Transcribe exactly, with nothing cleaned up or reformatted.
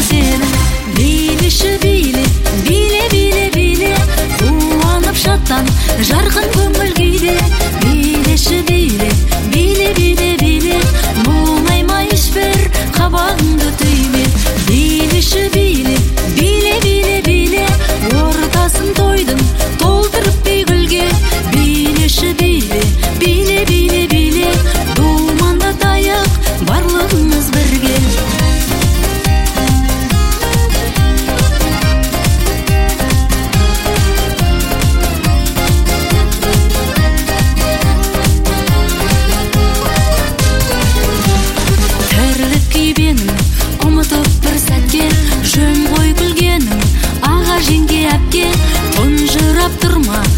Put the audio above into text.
сені. Билеші биле, биле, биле, биле, қуанып шаттан жарқын көңіл күйде. Билеші биле, биле, биле, биле, мұңайма ешбір қабағыңды түйме. Билеші биле, биле, биле, биле, ортасын тойдың толтырып бейгүлге. Билеші биле, биле, биле, биле, думанда таяқ барлығымыз бірге. Тірлік күйбенің ұмытып бір сәтке, жөн ғой күлгенің аға жеңге әпке. Тұнжырап тұрма